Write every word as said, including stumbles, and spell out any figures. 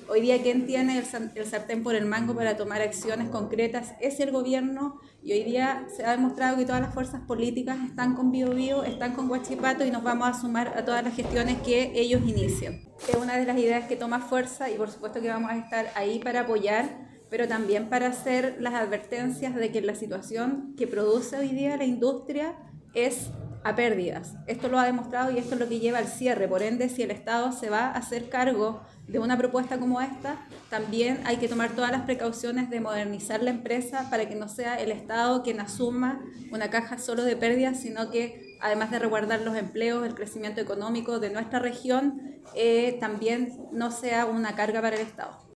Hoy día quien tiene el, el sartén por el mango para tomar acciones concretas es el gobierno, y hoy día se ha demostrado que todas las fuerzas políticas están con Bio Bio, están con Huachipato, y nos vamos a sumar a todas las gestiones que ellos inician. Es una de las ideas que toma fuerza y por supuesto que vamos a estar ahí para apoyar, pero también para hacer las advertencias de que la situación que produce hoy día la industria es a pérdidas. Esto lo ha demostrado y esto es lo que lleva al cierre. Por ende, si el Estado se va a hacer cargo de una propuesta como esta, también hay que tomar todas las precauciones de modernizar la empresa para que no sea el Estado quien asuma una caja solo de pérdidas, sino que además de resguardar los empleos, el crecimiento económico de nuestra región, eh, también no sea una carga para el Estado.